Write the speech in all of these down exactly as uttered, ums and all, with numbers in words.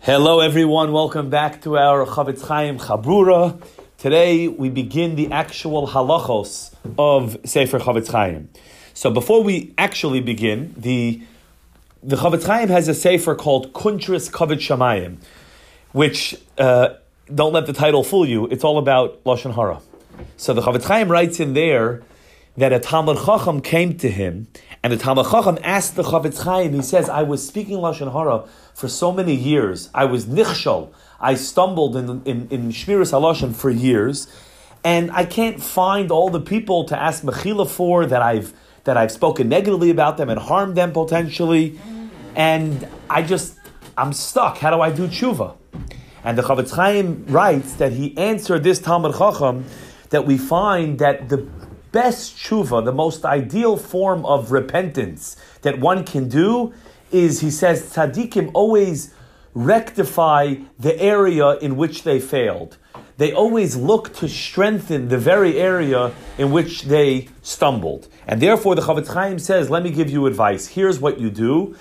Hello everyone, welcome back to our Chofetz Chaim Chabrura. Today we begin the actual halachos of Sefer Chofetz Chaim. So before we actually begin, the the Chofetz Chaim has a sefer called Kuntris Kavod Shamayim, which, uh, don't let the title fool you, it's all about Lashon Hara. So the Chofetz Chaim writes in there that a Talmud Chacham came to him, and the Talmud Chacham asked the Chofetz Chaim, he says, I was speaking Lashon Hara for so many years. I was nichshol. I stumbled in, in, in Shmiras HaLashon for years, and I can't find all the people to ask Mechila for that I've that I've spoken negatively about them and harmed them potentially, and I just, I'm stuck. How do I do tshuva? And the Chofetz Chaim writes that he answered this Talmud Chacham that we find that the best tshuva, the most ideal form of repentance that one can do is, he says, tzaddikim always rectify the area in which they failed. They always look to strengthen the very area in which they stumbled. And therefore the Chofetz Chaim says, let me give you advice. Here's what you do.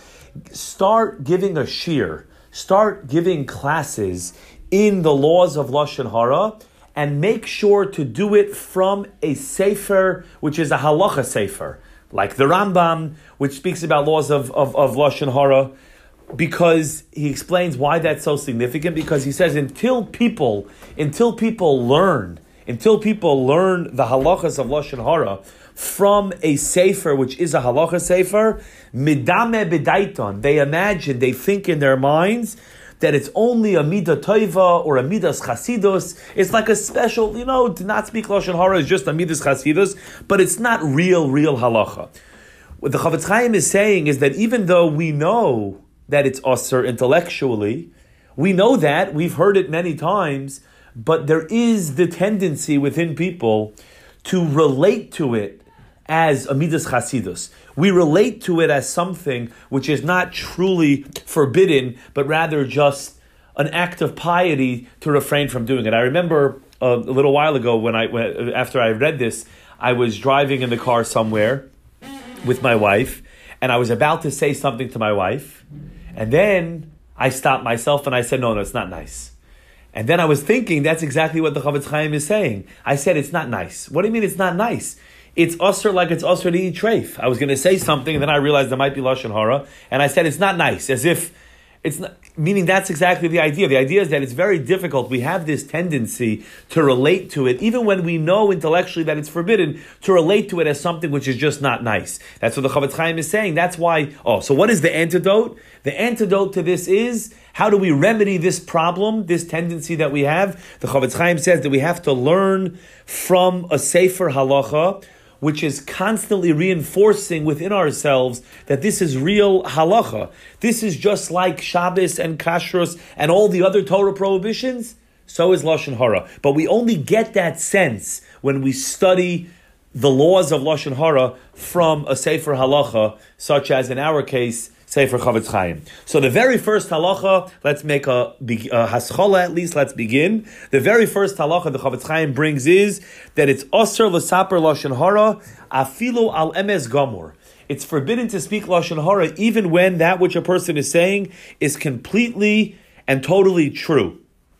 Start giving a shir. Start giving classes in the laws of Lashon Hara, and make sure to do it from a sefer, which is a halacha sefer, like the Rambam, which speaks about laws of, of, of Lashon Hara, because he explains why that's so significant, because he says until people, until people learn, until people learn the halachas of Lashon Hara from a sefer, which is a halacha sefer, midame b'daiton, they imagine, they think in their minds that it's only a midah toiva or a midas chasidus. It's like a special, you know, to not speak Lashon Hara is just a midas chasidus, but it's not real, real halacha. What the Chofetz Chaim is saying is that even though we know that it's usher intellectually, we know that, we've heard it many times, but there is the tendency within people to relate to it as a midas chasidus. We relate to it as something which is not truly forbidden, but rather just an act of piety to refrain from doing it. I remember uh, a little while ago when I, when, after I read this, I was driving in the car somewhere with my wife, and I was about to say something to my wife, and then I stopped myself and I said, no, no, it's not nice. And then I was thinking, that's exactly what the Chofetz Chaim is saying. I said, it's not nice. What do you mean it's not nice? It's usher like it's usher to eat treif. I was going to say something, and then I realized there might be Lashon Hara, and I said it's not nice, as if it's not, meaning that's exactly the idea. The idea is that it's very difficult. We have this tendency to relate to it, even when we know intellectually that it's forbidden, to relate to it as something which is just not nice. That's what the Chofetz Chaim is saying. That's why, oh, so what is the antidote? The antidote to this is, how do we remedy this problem, this tendency that we have? The Chofetz Chaim says that we have to learn from a sefer halacha, which is constantly reinforcing within ourselves that this is real halacha. This is just like Shabbos and Kashrus and all the other Torah prohibitions. So is Lashon Hara. But we only get that sense when we study the laws of Lashon Hara from a sefer halacha, such as in our case, Sefer Chofetz Chaim. So the very first halacha, let's make a, a haschola at least, let's begin. The very first halacha the Chofetz Chaim brings is that it's osir l'saper Lashon Hara, afilu al emes gamur. It's forbidden to speak Lashon Hara even when that which a person is saying is completely and totally true.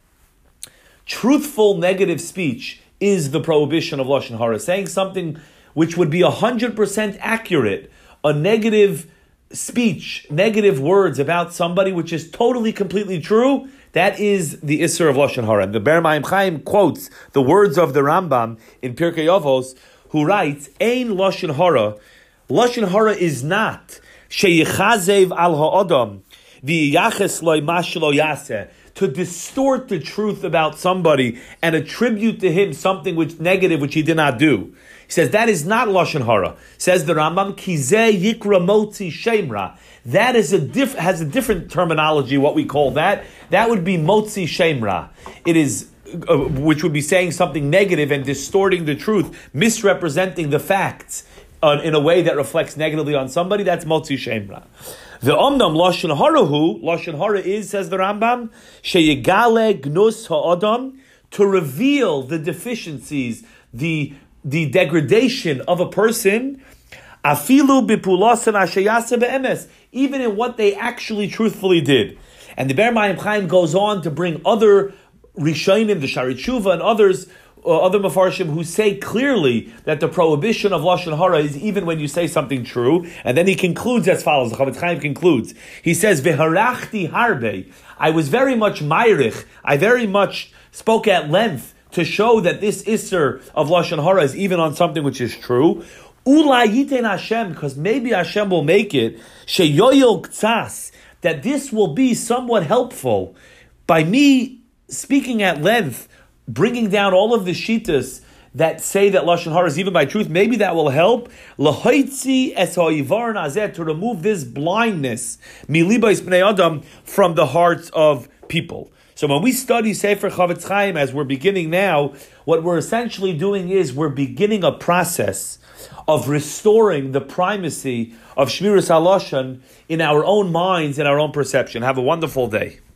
Truthful negative speech is the prohibition of Lashon Hara. Saying something which would be one hundred percent accurate, a negative speech, negative words about somebody which is totally, completely true, that is the Isser of Lashon Hara. And the Ber Maim Chaim quotes the words of the Rambam in Pirkei Avos, who writes, Ein Lashon Hara, Lashon Hara is not sheyichazev al ha'adam v'yaches loy mashlo yaseh, to distort the truth about somebody and attribute to him something which negative which he did not do. He says that is not Lashon Hara. Says the Rambam, Kizeh Yikra Motzi Shemra. That is a diff- has a different terminology, what we call that. That would be Motzi Shemra. It is, uh, which would be saying something negative and distorting the truth, misrepresenting the facts uh, in a way that reflects negatively on somebody. That's Motzi Shemra. The Omnam Lashon Hara hu, Lashon Hara is, says the Rambam, Sheyegale Gnus Ha'adam, to reveal the deficiencies, the the degradation of a person, afilu bipulasan ashayase be'emes, even in what they actually truthfully did. And the Ber Mayim Chaim goes on to bring other Rishonim, the Shari Tshuva, and others, uh, other Mefarshim, who say clearly that the prohibition of Lashon Hara is even when you say something true. And then he concludes as follows. The Chavetz Chaim concludes. He says, "V'harachti harbe." I was very much ma'irich. I very much spoke at length to show that this Isser of Lashon Hara is even on something which is true. Ula yiten Hashem, because maybe Hashem will make it, sheyoyel ktsas, that this will be somewhat helpful by me speaking at length, bringing down all of the shittas that say that Lashon Hara is even by truth. Maybe that will help. Lahoitzi es ha'yivar nazeh, to remove this blindness, milibais bnei adam, from the hearts of people. So when we study Sefer Chavetz Chaim, as we're beginning now, what we're essentially doing is we're beginning a process of restoring the primacy of Shmiras HaLashon in our own minds and our own perception. Have a wonderful day.